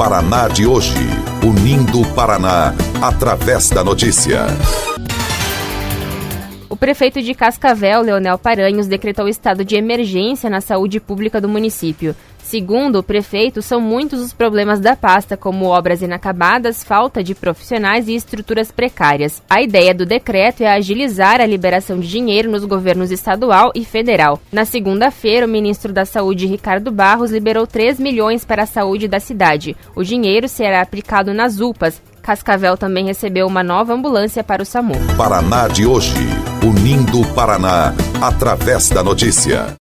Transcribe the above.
Paraná de hoje, unindo o Paraná através da notícia. O prefeito de Cascavel, Leonel Paranhos, decretou estado de emergência na saúde pública do município. Segundo o prefeito, são muitos os problemas da pasta, como obras inacabadas, falta de profissionais e estruturas precárias. A ideia do decreto é agilizar a liberação de dinheiro nos governos estadual e federal. Na segunda-feira, o ministro da Saúde, Ricardo Barros, liberou 3 milhões para a saúde da cidade. O dinheiro será aplicado nas UPAs. Cascavel também recebeu uma nova ambulância para o SAMU. Paraná de hoje, unindo o Paraná através da notícia.